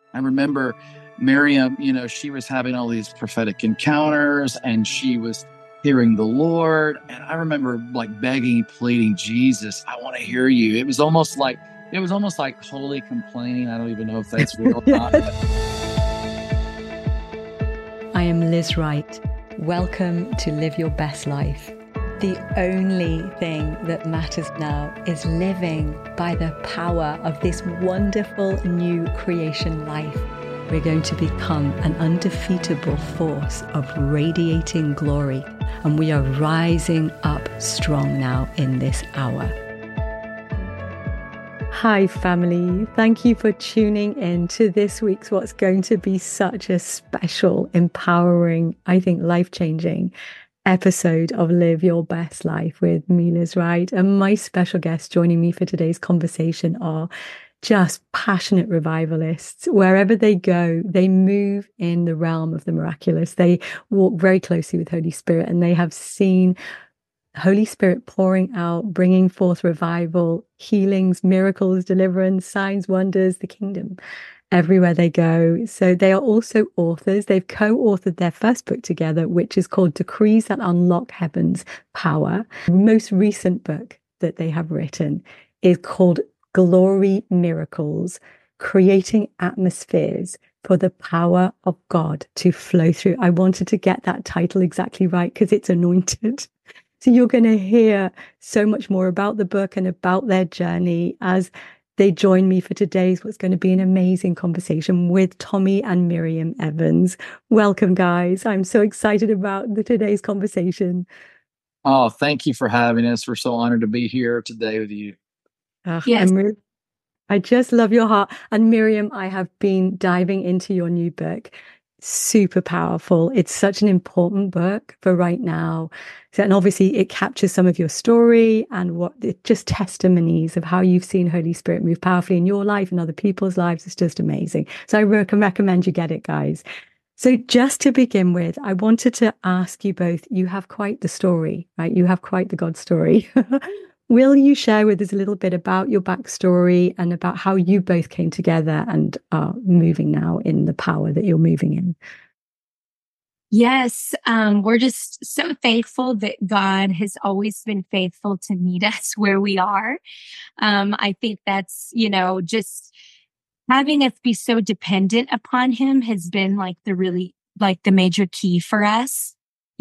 I remember Miriam, she was having all these prophetic encounters and she was hearing the Lord. And I remember like begging, pleading, Jesus, I want to hear you. It was almost like holy complaining. I don't even know if that's real or not. Yes. I am Liz Wright. Welcome to Live Your Best Life. The only thing that matters now is living by the power of this wonderful new creation life. We're going to become an undefeatable force of radiating glory, and we are rising up strong now in this hour. Hi, family. Thank you for tuning in to this week's what's going to be such a special, empowering, I think life-changing episode of Live Your Best Life with me, Liz Wright. And my special guests joining me for today's conversation are just passionate revivalists. Wherever they go, they move in the realm of the miraculous. They walk very closely with Holy Spirit, and they have seen Holy Spirit pouring out, bringing forth revival, healings, miracles, deliverance, signs, wonders, the kingdom everywhere they go. So they are also authors. They've co-authored their first book together, which is called Decrees That Unlock Heaven's Power. The most recent book that they have written is called Glory Miracles, Creating Atmospheres for the Power of God to Flow Through. I wanted to get that title exactly right because it's anointed. So you're going to hear so much more about the book and about their journey as they join me for today's what's going to be an amazing conversation with Tommy and Miriam Evans. Welcome, guys. I'm so excited about today's conversation. Oh, thank you for having us. We're so honored to be here today with you. Yes. I just love your heart. And Miriam, I have been diving into your new book. Super powerful. It's such an important book for right now. So, and obviously it captures some of your story and just testimonies of how you've seen Holy Spirit move powerfully in your life and other people's lives. It's just amazing. So I can recommend you get it, guys. So just to begin with, I wanted to ask you both, you have quite the story, right? You have quite the God story. Will you share with us a little bit about your backstory and about how you both came together and are moving now in the power that you're moving in? Yes, we're just so thankful that God has always been faithful to meet us where we are. I think that's, just having us be so dependent upon Him has been like the major key for us.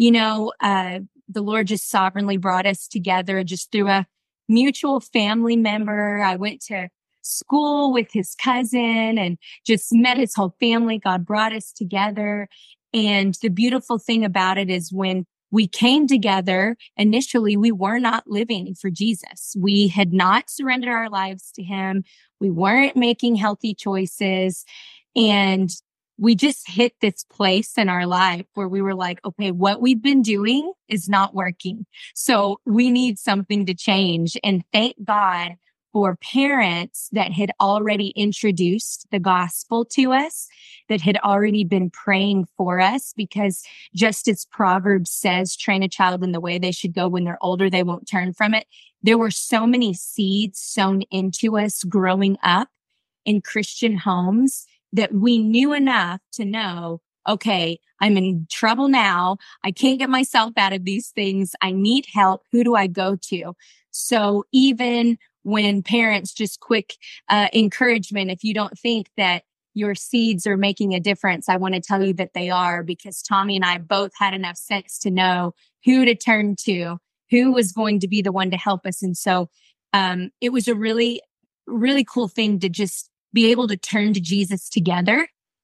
The Lord just sovereignly brought us together just through a mutual family member. I went to school with his cousin and just met his whole family. God brought us together. And the beautiful thing about it is when we came together, initially, we were not living for Jesus. We had not surrendered our lives to Him. We weren't making healthy choices. And we just hit this place in our life where we were like, okay, what we've been doing is not working. So we need something to change. And thank God for parents that had already introduced the gospel to us, that had already been praying for us, because just as Proverbs says, train a child in the way they should go, when they're older, they won't turn from it. There were so many seeds sown into us growing up in Christian homes that we knew enough to know, okay, I'm in trouble now. I can't get myself out of these things. I need help. Who do I go to? So even when parents just quick encouragement, if you don't think that your seeds are making a difference, I want to tell you that they are, because Tommy and I both had enough sense to know who to turn to, who was going to be the one to help us. And so it was a really, really cool thing to just be able to turn to Jesus together.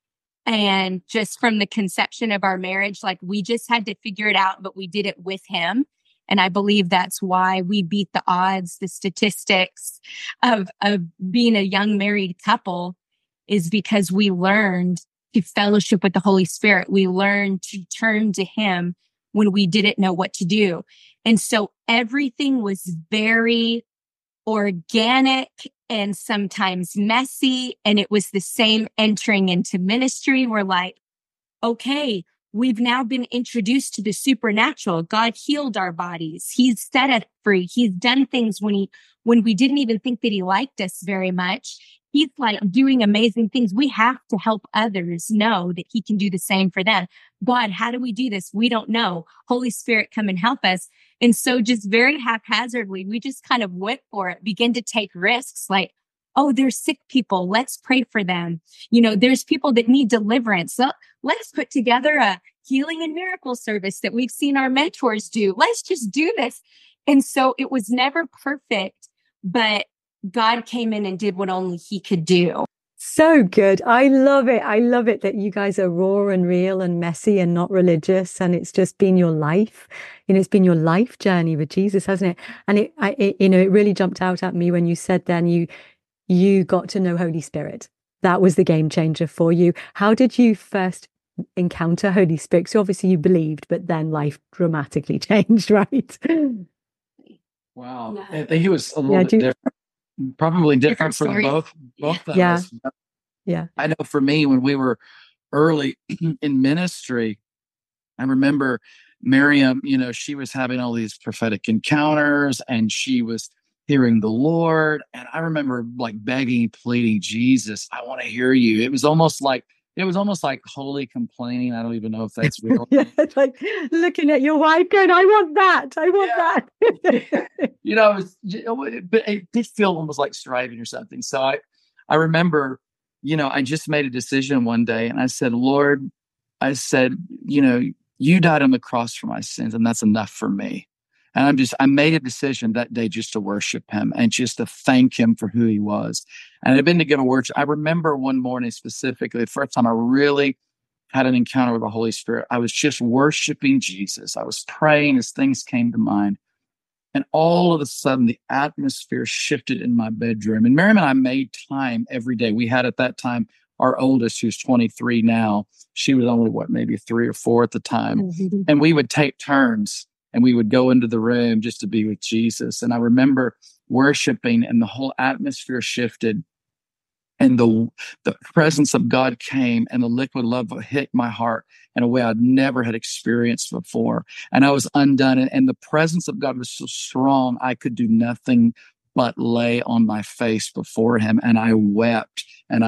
And just from the conception of our marriage, like we just had to figure it out, but we did it with Him. And I believe that's why we beat the odds, the statistics of being a young married couple, is because we learned to fellowship with the Holy Spirit. We learned to turn to Him when we didn't know what to do. And so everything was very organic and sometimes messy. And it was the same entering into ministry. We're like, okay, we've now been introduced to the supernatural. God healed our bodies. He's set us free. He's done things when we didn't even think that He liked us very much. he's like doing amazing things. We have to help others know that he can do the same for them. God, how do we do this? We don't know. Holy Spirit, come and help us. And so just very haphazardly, we just kind of went for it, begin to take risks like, oh, there's sick people. Let's pray for them. There's people that need deliverance. So let's put together a healing and miracle service that we've seen our mentors do. Let's just do this. And so it was never perfect, but God came in and did what only he could do. So good. I love it. I love it that you guys are raw and real and messy and not religious. And it's just been your life. It's been your life journey with Jesus, hasn't it? And it really jumped out at me when you said then you got to know Holy Spirit. That was the game changer for you. How did you first encounter Holy Spirit? So obviously you believed, but then life dramatically changed, right? Wow. I think he was a little bit different. Probably different for both of us. Yeah. I know for me, when we were early in ministry, I remember Miriam, she was having all these prophetic encounters and she was hearing the Lord. And I remember like begging, pleading, Jesus, I want to hear you. It was almost like holy complaining. I don't even know if that's real. Yeah, it's like looking at your wife going, I want that. I want that. But it did feel almost like striving or something. So I remember, I just made a decision one day and I said, Lord, you died on the cross for my sins and that's enough for me. And I made a decision that day just to worship him and just to thank him for who he was. And I've been to give a word. I remember one morning specifically, the first time I really had an encounter with the Holy Spirit. I was just worshiping Jesus. I was praying as things came to mind. And all of a sudden, the atmosphere shifted in my bedroom. And Miriam and I made time every day. We had at that time, our oldest, who's 23 now, she was only, maybe 3 or 4 at the time. Mm-hmm. And we would take turns. And we would go into the room just to be with Jesus. And I remember worshiping and the whole atmosphere shifted and the presence of God came and the liquid love hit my heart in a way I'd never had experienced before. And I was undone. And the presence of God was so strong, I could do nothing but lay on my face before him. And I wept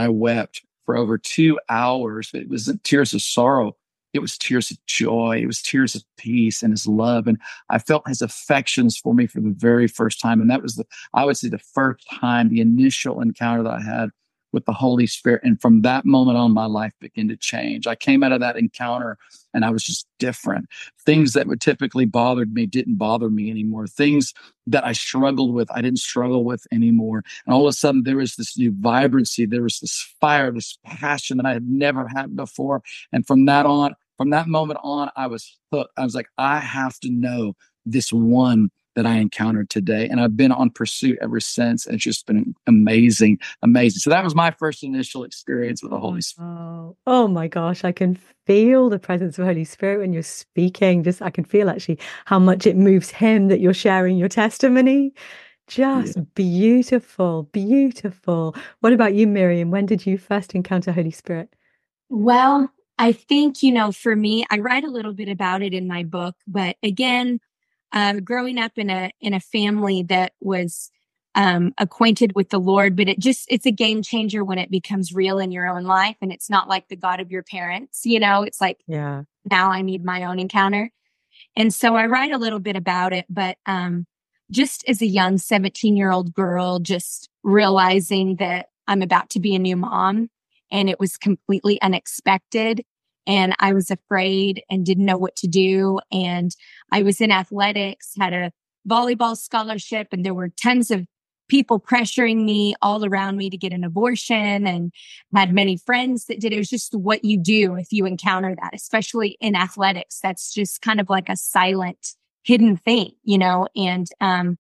for over 2 hours. It wasn't tears of sorrow. It was tears of joy. It was tears of peace and his love. And I felt his affections for me for the very first time. And that was the first time, the initial encounter that I had with the Holy Spirit. And from that moment on, my life began to change. I came out of that encounter and I was just different. Things that would typically bothered me didn't bother me anymore. Things that I struggled with, I didn't struggle with anymore. And all of a sudden there was this new vibrancy. There was this fire, this passion that I had never had before. And from that moment on, I was hooked. I was like, I have to know this one that I encountered today. And I've been on pursuit ever since. It's just been amazing. So that was my first initial experience with the Holy Spirit. Oh my gosh. I can feel the presence of Holy Spirit when you're speaking. I can feel actually how much it moves him that you're sharing your testimony. Just beautiful, beautiful. What about you, Miriam? When did you first encounter Holy Spirit? Well, I think, for me, I write a little bit about it in my book, but again, growing up in a family that was acquainted with the Lord, but it's a game changer when it becomes real in your own life. And it's not like the God of your parents, it's like, now I need my own encounter. And so I write a little bit about it, but just as a young 17-year-old girl, just realizing that I'm about to be a new mom. And it was completely unexpected. And I was afraid and didn't know what to do. And I was in athletics, had a volleyball scholarship, and there were tons of people pressuring me all around me to get an abortion, and had many friends that did. It was just what you do if you encounter that, especially in athletics. That's just kind of like a silent, hidden thing, And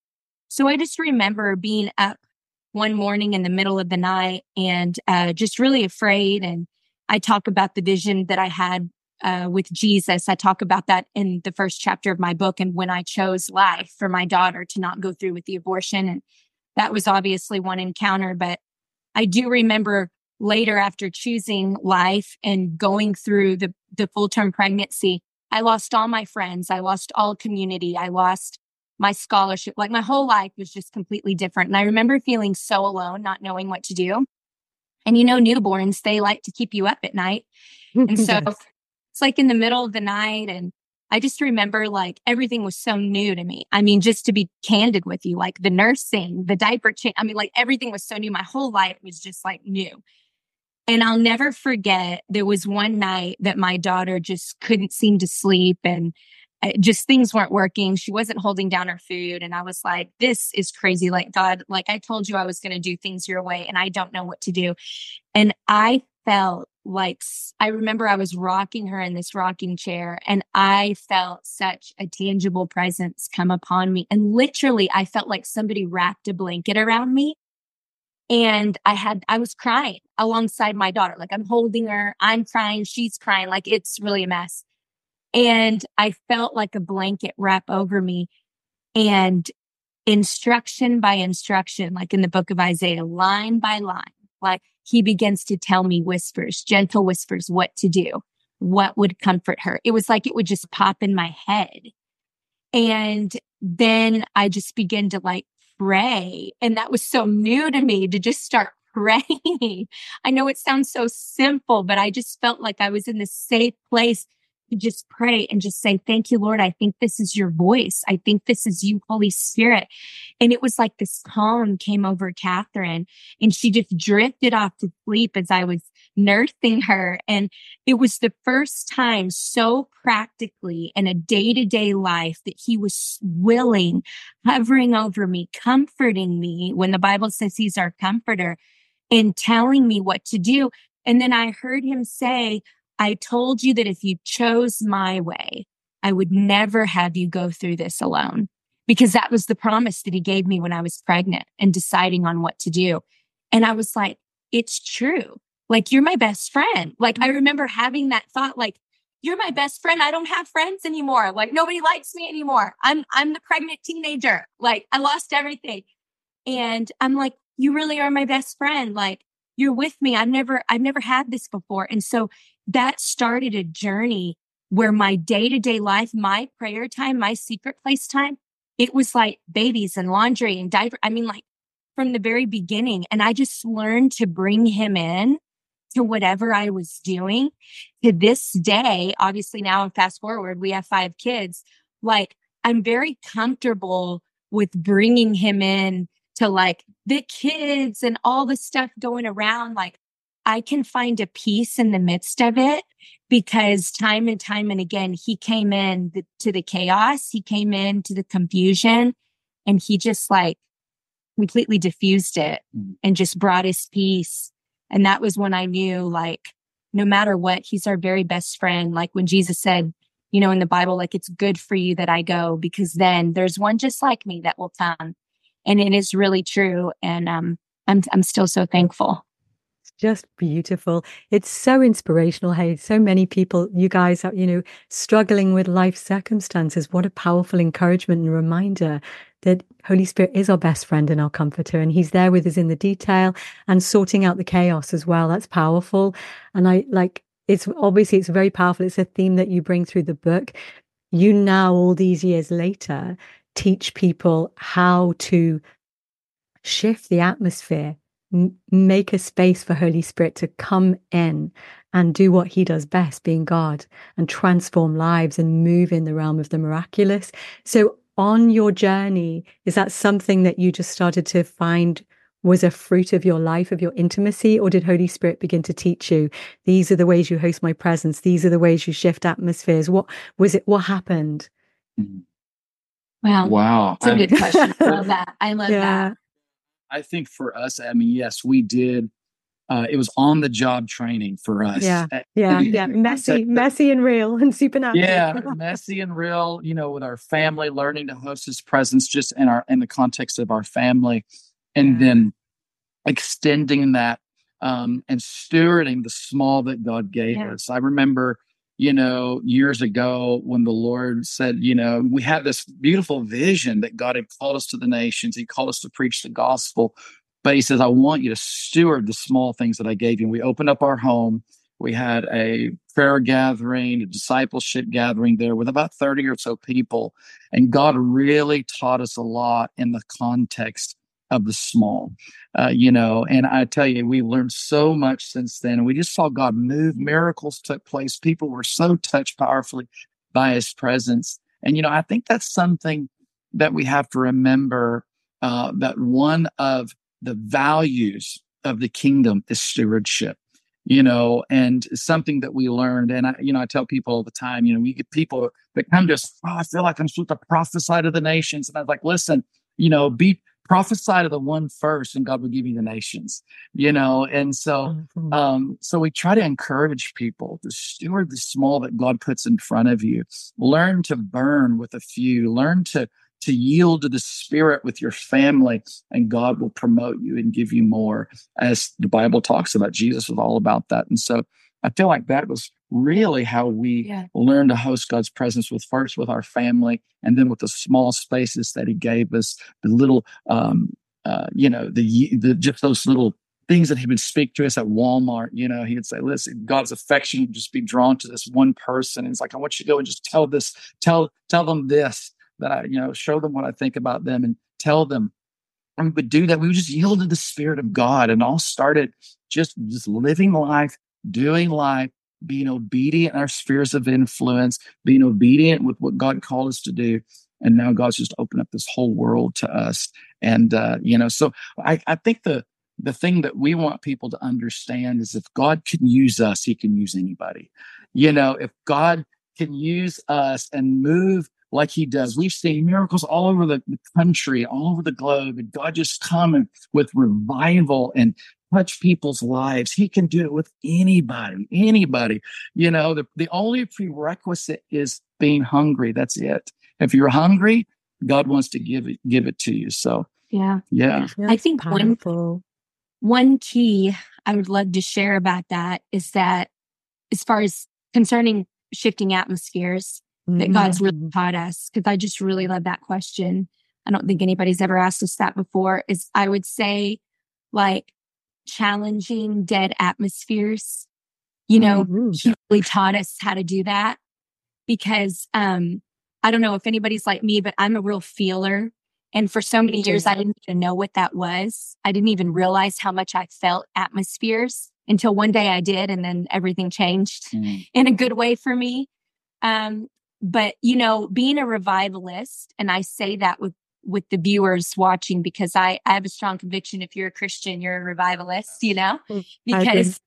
so I just remember being up one morning in the middle of the night and just really afraid. And I talk about the vision that I had with Jesus. I talk about that in the first chapter of my book, and when I chose life for my daughter to not go through with the abortion. And that was obviously one encounter, but I do remember later, after choosing life and going through the full-term pregnancy, I lost all my friends. I lost all community. I lost my scholarship. Like my whole life was just completely different. And I remember feeling so alone, not knowing what to do. And newborns, they like to keep you up at night. And so Yes. it's like in the middle of the night. And I just remember like everything was so new to me. I mean, just to be candid with you, like the nursing, the diaper change, I mean, like everything was so new. My whole life was just like new. And I'll never forget, there was one night that my daughter just couldn't seem to sleep, and just things weren't working. She wasn't holding down her food. And I was like, this is crazy. Like, God, like I told you I was going to do things your way, and I don't know what to do. And I felt like, I remember I was rocking her in this rocking chair, and I felt such a tangible presence come upon me. And literally, I felt like somebody wrapped a blanket around me. And I was crying alongside my daughter. Like I'm holding her, I'm crying, she's crying. Like it's really a mess. And I felt like a blanket wrap over me, and instruction by instruction, like in the book of Isaiah, line by line, like he begins to tell me whispers, gentle whispers, what to do, what would comfort her. It was like it would just pop in my head. And then I just began to like pray. And that was so new to me, to just start praying. I know it sounds so simple, but I just felt like I was in this safe place to just pray and just say, thank you, Lord. I think this is your voice. I think this is you, Holy Spirit. And it was like this calm came over Catherine, and she just drifted off to sleep as I was nursing her. And it was the first time so practically in a day-to-day life that he was willing, hovering over me, comforting me when the Bible says he's our comforter, and telling me what to do. And then I heard him say, I told you that if you chose my way, I would never have you go through this alone. Because that was the promise that he gave me when I was pregnant and deciding on what to do. And I was like, it's true. Like, you're my best friend. Like, I remember having that thought, like, you're my best friend. I don't have friends anymore. Like, nobody likes me anymore. I'm the pregnant teenager. Like, I lost everything. And I'm like, you really are my best friend. Like, you're with me. I've never had this before. And so that started a journey where my day-to-day life, my prayer time, my secret place time, it was like babies and laundry and diaper. I mean, like from the very beginning. And I just learned to bring him in to whatever I was doing. To this day, obviously now and fast forward, we have 5 kids. Like, I'm very comfortable with bringing him in to like the kids and all the stuff going around. Like, I can find a peace in the midst of it, because time and time and again, he came in to the chaos. He came into the confusion, and he just like completely diffused it and just brought his peace. And that was when I knew, like, no matter what, he's our very best friend. Like when Jesus said, in the Bible, like, it's good for you that I go, because then there's one just like me that will come. And it is really true. And I'm still so thankful. Just beautiful. It's so inspirational. Hey, so many people, you guys are, struggling with life circumstances. What a powerful encouragement and reminder that Holy Spirit is our best friend and our comforter, and he's there with us in the detail and sorting out the chaos as well. That's powerful. And it's very powerful. It's a theme that you bring through the book. You now, all these years later, teach people how to shift the atmosphere, make a space for Holy Spirit to come in and do what he does best, being God, and transform lives and move in the realm of the miraculous. So on your journey, is that something that you just started to find was a fruit of your life, of your intimacy, or did Holy Spirit begin to teach you, these are the ways you host my presence, these are the ways you shift atmospheres? What was it? What happened? Wow. It's a good question. I love that. I love that. I think for us, I mean, yes, we did. It was on the job training for us. Yeah. Messy and real and supernatural. Yeah, messy and real, with our family, learning to host his presence just in the context of our family. And then extending that and stewarding the small that God gave us. I remember, years ago when the Lord said, we had this beautiful vision that God had called us to the nations. He called us to preach the gospel. But he says, I want you to steward the small things that I gave you. And we opened up our home. We had a prayer gathering, a discipleship gathering there with about 30 or so people. And God really taught us a lot in the context of the small, and I tell you, we learned so much since then. And we just saw God move. Miracles took place. People were so touched powerfully by his presence. And, I think that's something that we have to remember, that one of the values of the kingdom is stewardship, and something that we learned. And I tell people all the time, we get people that come to us, I feel like I'm supposed to prophesy to the nations. And I was like, listen, be prophesy to the one first and God will give you the nations, and so so we try to encourage people to steward the small that God puts in front of you. Learn to burn with a few, learn to yield to the Spirit with your family, and God will promote you and give you more, as the Bible talks about. Jesus was all about that. And so I feel like that was really how we learned to host God's presence, first with our family, and then with the small spaces that he gave us, the little, the just those little things that he would speak to us at Walmart. He would say, listen, God's affection would just be drawn to this one person. And it's like, I want you to go and just tell them this, that I, show them what I think about them and tell them. And we would do that. We would just yield to the Spirit of God, and all started just living life, doing life, being obedient in our spheres of influence, being obedient with what God called us to do. And now God's just opened up this whole world to us. And, so I think the thing that we want people to understand is, if God can use us, he can use anybody. If God can use us and move like he does. We've seen miracles all over the country, all over the globe, and God just come with revival and touch people's lives. He can do it with anybody. The only prerequisite is being hungry. That's it. If you're hungry, God wants to give it to you. So yeah. I think one key I would love to share about that is that, as far as concerning shifting atmospheres, that God's really taught us, because I just really love that question. I don't think anybody's ever asked us that before. Is, I would say, like, challenging dead atmospheres. He really taught us how to do that, because I don't know if anybody's like me, but I'm a real feeler. And for so many years, I didn't even know what that was. I didn't even realize how much I felt atmospheres until one day I did. And then everything changed in a good way for me. But, being a revivalist, and I say that with the viewers watching, because I have a strong conviction, if you're a Christian, you're a revivalist, because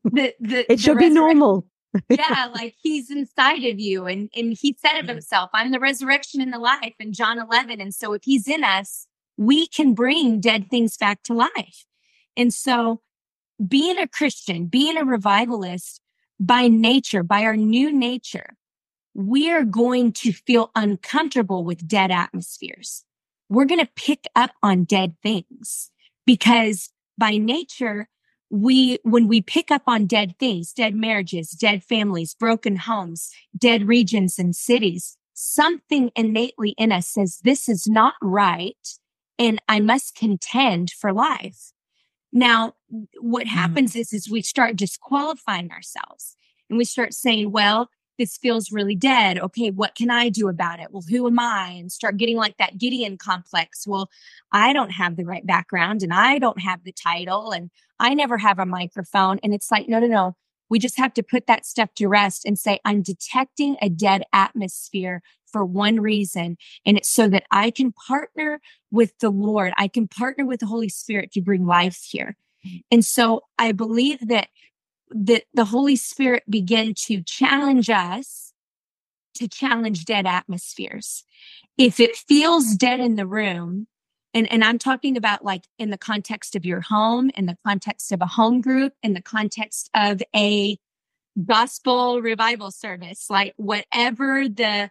it should be normal. Like he's inside of you. And he said of himself, I'm the resurrection and the life, in John 11. And so if he's in us, we can bring dead things back to life. And so being a Christian, being a revivalist, by nature, by our new nature, we are going to feel uncomfortable with dead atmospheres. We're going to pick up on dead things, because by nature, when we pick up on dead things, dead marriages, dead families, broken homes, dead regions and cities, something innately in us says, this is not right, and I must contend for life. Now, what happens is we start disqualifying ourselves, and we start saying, well, this feels really dead. Okay, what can I do about it? Well, who am I? And start getting like that Gideon complex. Well, I don't have the right background, and I don't have the title, and I never have a microphone. And it's like, no. We just have to put that stuff to rest and say, I'm detecting a dead atmosphere for one reason. And it's so that I can partner with the Lord. I can partner with the Holy Spirit to bring life here. And so I believe that the Holy Spirit began to challenge us to challenge dead atmospheres. If it feels dead in the room, and I'm talking about like in the context of your home, in the context of a home group, in the context of a gospel revival service, like whatever the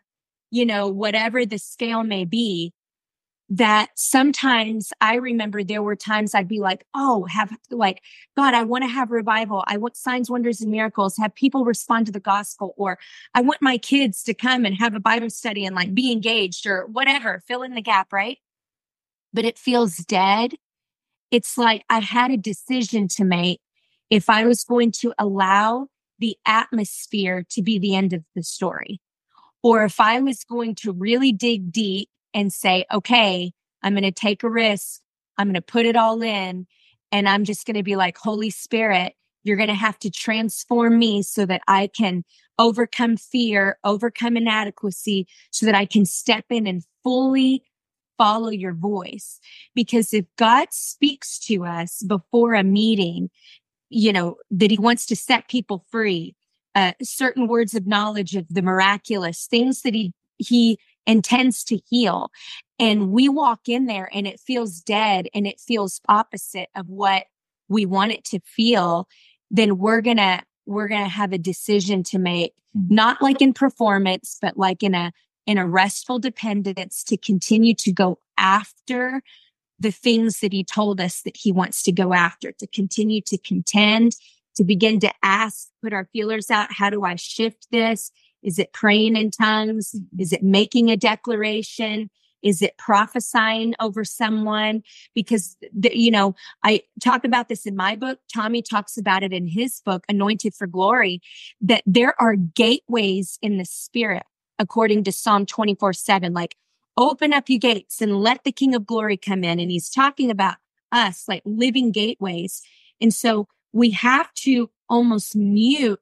scale may be, that sometimes I remember there were times I'd be like, God, I want to have revival. I want signs, wonders, and miracles, have people respond to the gospel, or I want my kids to come and have a Bible study and like be engaged, or whatever, fill in the gap, right? But it feels dead. It's like I had a decision to make if I was going to allow the atmosphere to be the end of the story, or if I was going to really dig deep and say, okay, I'm going to take a risk. I'm going to put it all in, and I'm just going to be like, Holy Spirit, you're going to have to transform me so that I can overcome fear, overcome inadequacy, so that I can step in and fully follow your voice. Because if God speaks to us before a meeting, that he wants to set people free, certain words of knowledge of the miraculous, things that he intends to heal. And we walk in there and it feels dead and it feels opposite of what we want it to feel, then we're going to have a decision to make, not like in performance, but like in a restful dependence to continue to go after the things that he told us that he wants to go after, to continue to contend, to begin to ask, put our feelers out. How do I shift this? Is it praying in tongues? Is it making a declaration? Is it prophesying over someone? Because, I talk about this in my book. Tommy talks about it in his book, Anointed for Glory, that there are gateways in the spirit, according to Psalm 24:7, like, open up you gates and let the King of Glory come in. And he's talking about us like living gateways. And so we have to almost mute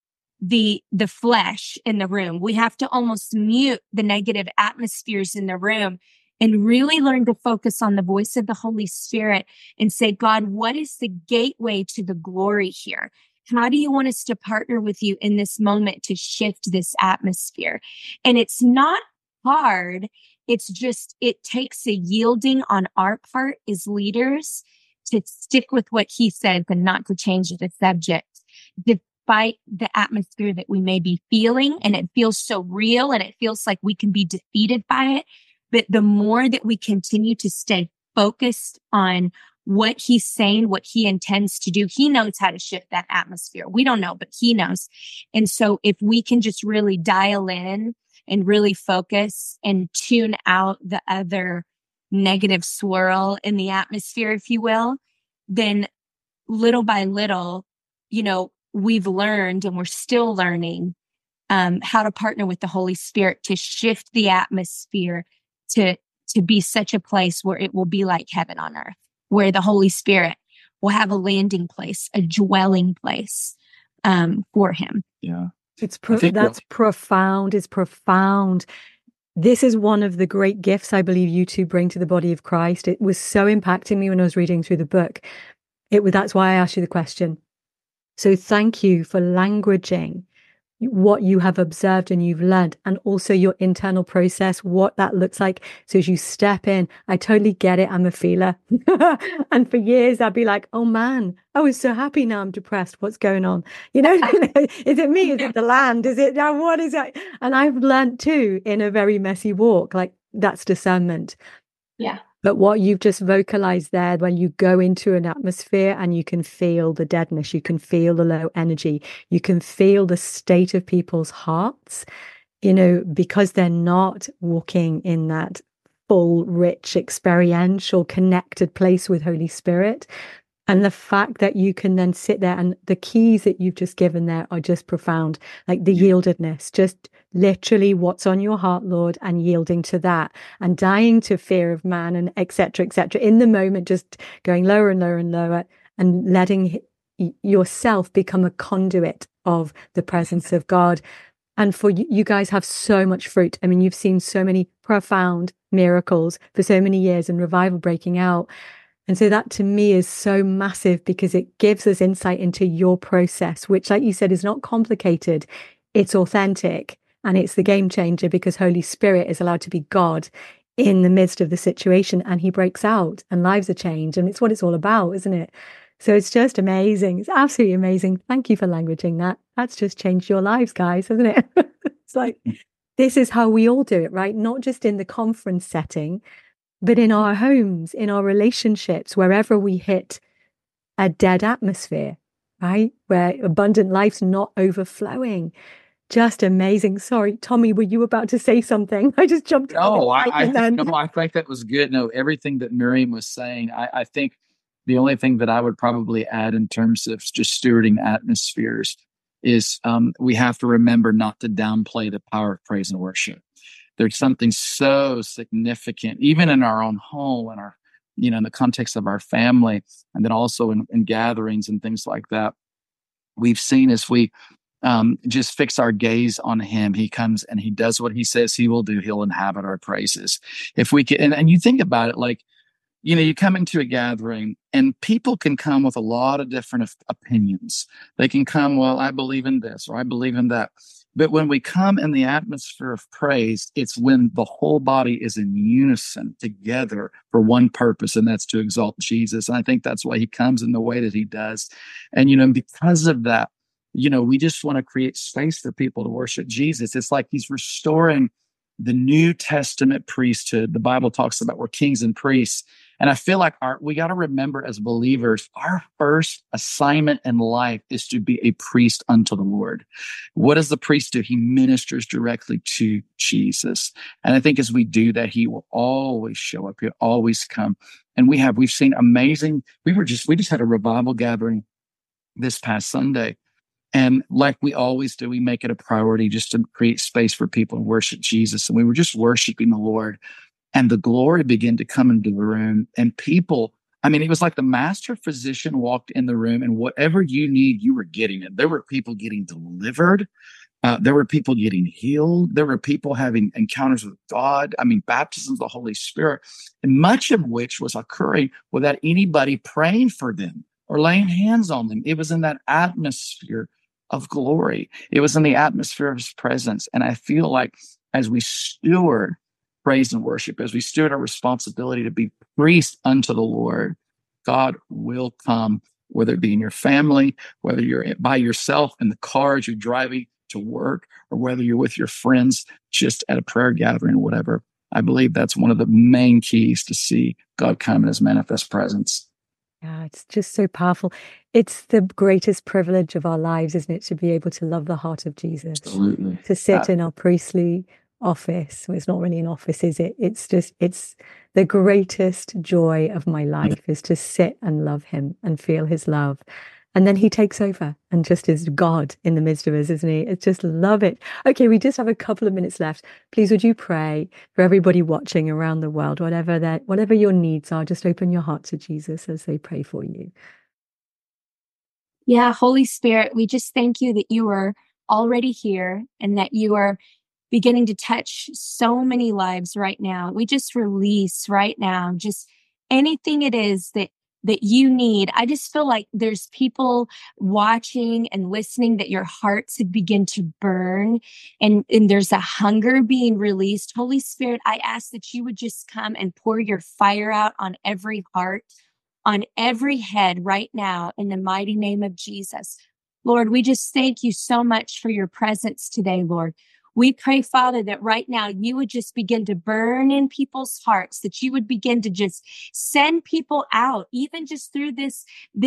the flesh in the room. We have to almost mute the negative atmospheres in the room and really learn to focus on the voice of the Holy Spirit and say, God, what is the gateway to the glory here? How do you want us to partner with you in this moment to shift this atmosphere? And it's not hard. It's just, it takes a yielding on our part as leaders to stick with what he says and not to change the subject, despite the atmosphere that we may be feeling. And it feels so real and it feels like we can be defeated by it. But the more that we continue to stay focused on what he's saying, what he intends to do, he knows how to shift that atmosphere. We don't know, but he knows. And so if we can just really dial in and really focus and tune out the other negative swirl in the atmosphere, if you will, then little by little, we've learned and we're still learning how to partner with the Holy Spirit to shift the atmosphere to be such a place where it will be like heaven on earth, where the Holy Spirit will have a landing place, a dwelling place for him. Yeah. That's profound. It's profound. This is one of the great gifts I believe you two bring to the body of Christ. It was so impacting me when I was reading through the book. That's why I asked you the question. So thank you for languaging what you have observed and you've learned, and also your internal process, what that looks like. So as you step in, I totally get it. I'm a feeler. And for years, I'd be like, oh man, I was so happy. Now I'm depressed. What's going on? Is it me? Is it the land? Is it, what is it? And I've learned too, in a very messy walk, like that's discernment. Yeah. But what you've just vocalized there, when you go into an atmosphere and you can feel the deadness, you can feel the low energy, you can feel the state of people's hearts, because they're not walking in that full, rich, experiential, connected place with Holy Spirit. And the fact that you can then sit there, and the keys that you've just given there are just profound, like the yieldedness, just literally what's on your heart, Lord, and yielding to that and dying to fear of man and et cetera, in the moment, just going lower and lower and lower and letting yourself become a conduit of the presence of God. And for you guys have so much fruit. I mean, you've seen so many profound miracles for so many years and revival breaking out. And so that to me is so massive, because it gives us insight into your process, which, like you said, is not complicated. It's authentic and it's the game changer, because Holy Spirit is allowed to be God in the midst of the situation, and he breaks out and lives are changed. And it's what it's all about, isn't it? So it's just amazing. It's absolutely amazing. Thank you for languaging that. That's just changed your lives, guys, hasn't it? It's like, this is how we all do it, right? Not just in the conference setting, but in our homes, in our relationships, wherever we hit a dead atmosphere, right? Where abundant life's not overflowing. Just amazing. Sorry, Tommy, were you about to say something? I just jumped. No, I think that was good. No, everything that Miriam was saying, I think the only thing that I would probably add in terms of just stewarding atmospheres is we have to remember not to downplay the power of praise and worship. There's something so significant, even in our own home and our in the context of our family, and then also in gatherings and things like that. We've seen as we just fix our gaze on him, he comes and he does what he says he will do. He'll inhabit our praises. If we can, and you think about it, like, you come into a gathering and people can come with a lot of different opinions. They can come, well, I believe in this or I believe in that. But when we come in the atmosphere of praise, it's when the whole body is in unison together for one purpose, and that's to exalt Jesus. And I think that's why he comes in the way that he does. And, because of that, we just want to create space for people to worship Jesus. It's like he's restoring the New Testament priesthood. The Bible talks about we're kings and priests. And I feel like we got to remember as believers, our first assignment in life is to be a priest unto the Lord. What does the priest do? He ministers directly to Jesus. And I think as we do that, he will always show up. He'll always come. And we've seen amazing, we just had a revival gathering this past Sunday. And like we always do, we make it a priority just to create space for people and worship Jesus. And we were just worshiping the Lord, and the glory began to come into the room. And people, it was like the master physician walked in the room, and whatever you need, you were getting it. There were people getting delivered. There were people getting healed. There were people having encounters with God. Baptisms of the Holy Spirit, and much of which was occurring without anybody praying for them or laying hands on them. It was in that atmosphere of glory. It was in the atmosphere of his presence. And I feel like as we steward praise and worship, as we steward our responsibility to be priest unto the Lord, God will come, whether it be in your family, whether you're by yourself in the car as you're driving to work, or whether you're with your friends just at a prayer gathering or whatever. I believe that's one of the main keys to see God come in his manifest presence. Yeah, it's just so powerful. It's the greatest privilege of our lives, isn't it, to be able to love the heart of Jesus. Absolutely. To sit in our priestly office. Well, it's not really an office, is it? It's the greatest joy of my life is to sit and love him and feel his love. And then he takes over and just is God in the midst of us, isn't he? It's just love it. Okay, we just have a couple of minutes left. Please, would you pray for everybody watching around the world, whatever your needs are, just open your heart to Jesus as they pray for you. Yeah, Holy Spirit, we just thank you that you are already here and that you are beginning to touch so many lives right now. We just release right now, just anything it is that you need. I just feel like there's people watching and listening that your hearts would begin to burn and there's a hunger being released. Holy Spirit, I ask that you would just come and pour your fire out on every heart, on every head right now in the mighty name of Jesus. Lord, we just thank you so much for your presence today, Lord. We pray, Father, that right now you would just begin to burn in people's hearts, that you would begin to just send people out, even just through this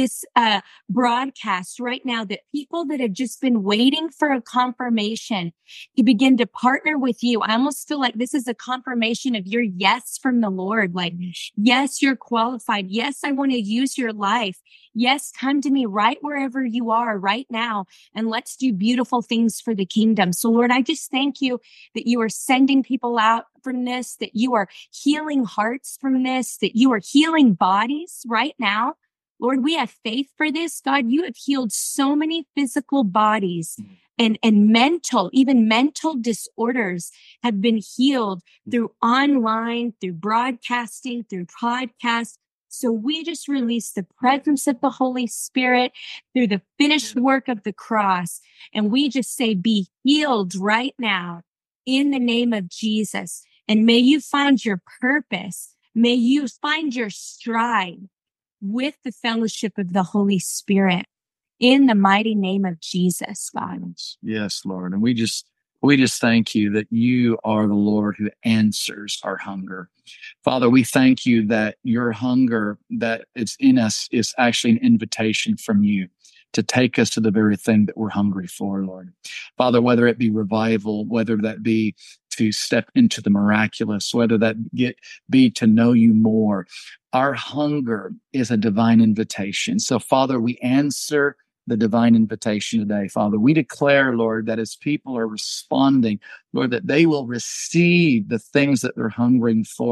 broadcast right now, that people that have just been waiting for a confirmation to begin to partner with you. I almost feel like this is a confirmation of your yes from the Lord. Like, yes, you're qualified. Yes, I want to use your life. Yes, come to me right wherever you are right now, and let's do beautiful things for the kingdom. So, Lord, I just thank you that you are sending people out from this, that you are healing hearts from this, that you are healing bodies right now. Lord, we have faith for this. God, you have healed so many physical bodies and even mental disorders have been healed through online, through broadcasting, through podcasts. So we just release the presence of the Holy Spirit through the finished work of the cross. And we just say, be healed right now in the name of Jesus. And may you find your purpose. May you find your stride with the fellowship of the Holy Spirit in the mighty name of Jesus, God. Yes, Lord. And we just thank you that you are the Lord who answers our hunger. Father, we thank you that your hunger that is in us is actually an invitation from you to take us to the very thing that we're hungry for, Lord. Father, whether it be revival, whether that be to step into the miraculous, whether that be to know you more, our hunger is a divine invitation. So, Father, we answer the divine invitation today, Father. We declare, Lord, that as people are responding, Lord, that they will receive the things that they're hungering for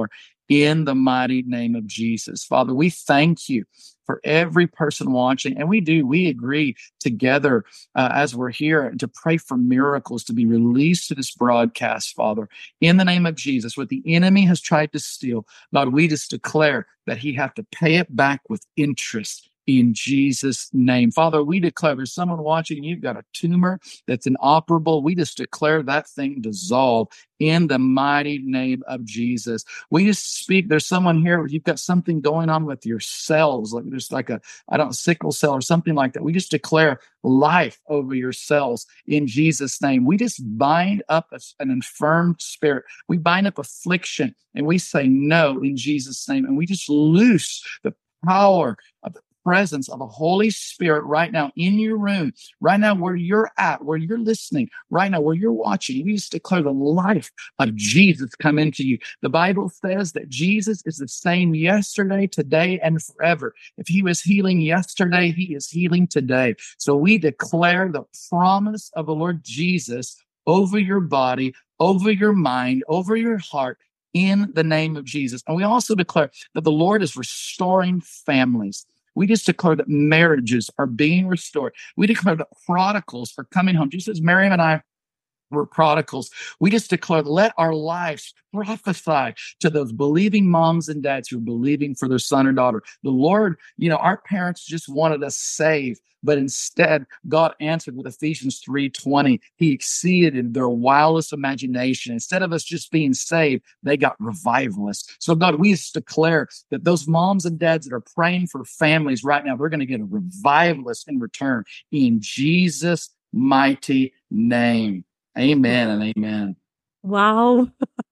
in the mighty name of Jesus. Father, we thank you for every person watching. And we agree together as we're here to pray for miracles to be released to this broadcast, Father, in the name of Jesus. What the enemy has tried to steal, God, we just declare that he have to pay it back with interest in Jesus' name. Father, we declare there's someone watching, you've got a tumor that's inoperable. We just declare that thing dissolve in the mighty name of Jesus. We just speak, there's someone here, you've got something going on with your cells, like there's like sickle cell or something like that. We just declare life over your cells in Jesus' name. We just bind up an infirmed spirit. We bind up affliction and we say no in Jesus' name. And we just loose the power of the presence of the Holy Spirit right now in your room, right now where you're at, where you're listening, right now where you're watching. We just declare the life of Jesus come into you. The Bible says that Jesus is the same yesterday, today, and forever. If he was healing yesterday, he is healing today. So we declare the promise of the Lord Jesus over your body, over your mind, over your heart, in the name of Jesus. And we also declare that the Lord is restoring families. We just declare that marriages are being restored. We declare that prodigals are coming home. Just as Miriam and I were prodigals, we just declare, let our lives prophesy to those believing moms and dads who are believing for their son or daughter. The Lord, our parents just wanted us saved, but instead God answered with Ephesians 3:20. He exceeded their wildest imagination. Instead of us just being saved, they got revivalists. So God, we just declare that those moms and dads that are praying for families right now, they're going to get a revivalist in return in Jesus' mighty name. Amen and amen. Wow.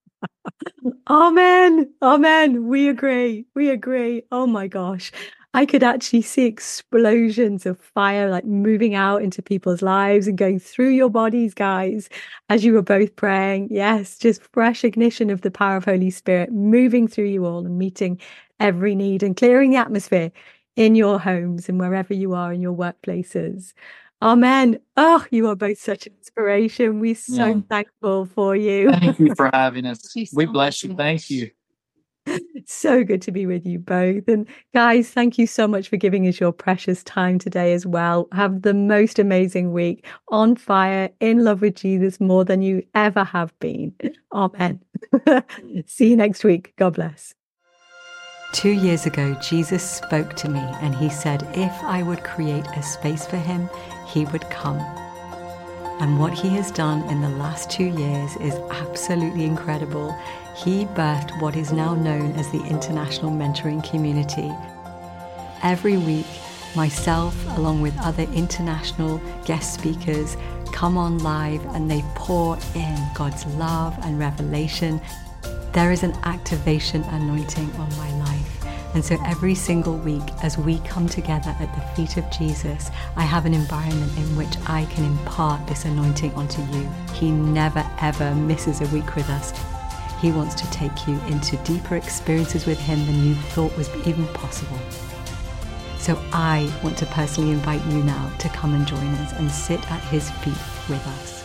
Amen. Amen. We agree. We agree. Oh my gosh. I could actually see explosions of fire like moving out into people's lives and going through your bodies, guys, as you were both praying. Yes, just fresh ignition of the power of Holy Spirit moving through you all and meeting every need and clearing the atmosphere in your homes and wherever you are in your workplaces. Amen. Oh, you are both such an inspiration. We're so thankful for you. Thank you for having us. We bless you. Thank you. It's so good to be with you both. And guys, thank you so much for giving us your precious time today as well. Have the most amazing week, on fire, in love with Jesus more than you ever have been. Amen. See you next week. God bless. 2 years ago, Jesus spoke to me and he said, if I would create a space for him, he would come. And what he has done in the last 2 years is absolutely incredible. He birthed what is now known as the International Mentoring Community. Every week, myself, along with other international guest speakers, come on live and they pour in God's love and revelation. There is an activation anointing on my life. And so every single week, as we come together at the feet of Jesus, I have an environment in which I can impart this anointing onto you. He never, ever misses a week with us. He wants to take you into deeper experiences with him than you thought was even possible. So I want to personally invite you now to come and join us and sit at his feet with us.